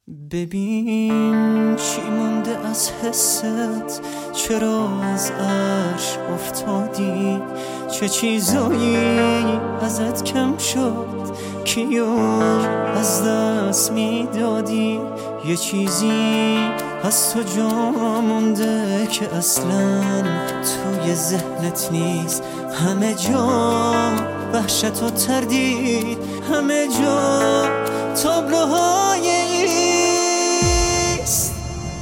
ببین چی مونده از حست، چرا از عرش افتادی؟ چه چیزایی ازت کم شد؟ کیو از دست میدادی؟ یه چیزی از تو جا مونده که اصلا توی ذهنت نیست. همه جا وحشت و تردید، همه جا تابلوهای ایست.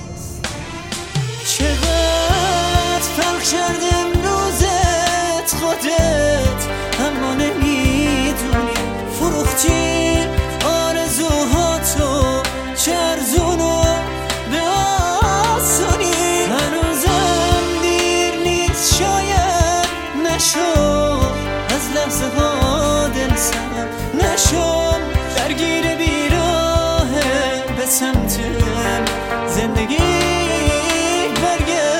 چقدر فرق کرد امروزت خودت، اما نمیدونی فروختی آرزوهاتو چه ارزونو به آسونی. هنوزم دیر نیست، شاید نشو از لحظه ها دل سر نشو درگیر بیراهه به سمت زندگی برگرد.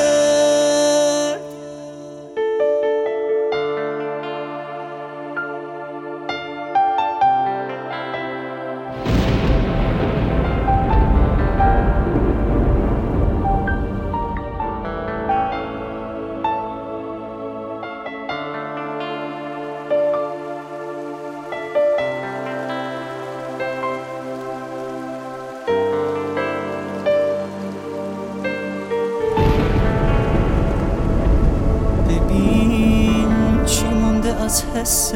از حست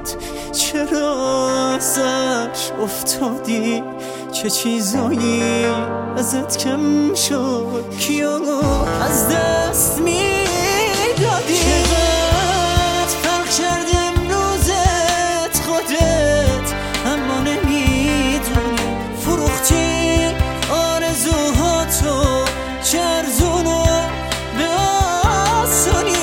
چرا ازش افتادی؟ چه چیزایی ازت کم شد؟ کیو از دست میدادی؟ چقدر فرق کرد امروزت خودت، اما نمیدونی فروختی آرزوهاتو چه ارزونو به آسونی.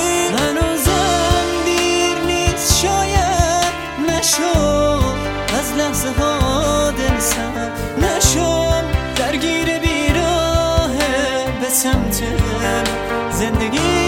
از لحظه ها دل سر نشم درگیر بیراهه به سمت زندگی